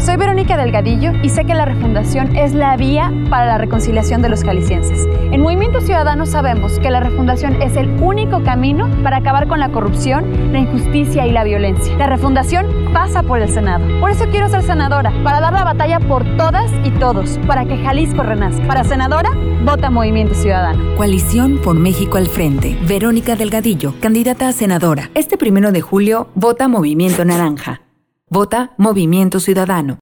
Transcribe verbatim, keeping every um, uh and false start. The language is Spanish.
Soy Verónica Delgadillo y sé que la refundación es la vía para la reconciliación de los jaliscienses. En Movimiento Ciudadano sabemos que la refundación es el único camino para acabar con la corrupción, la injusticia y la violencia. La refundación pasa por el Senado. Por eso quiero ser senadora, para dar la batalla por todas y todos, para que Jalisco renazca. Para senadora, vota Movimiento Ciudadano. Coalición por México al Frente. Verónica Delgadillo, candidata a senadora. Este primero de julio, vota Movimiento Naranja. Vota Movimiento Ciudadano.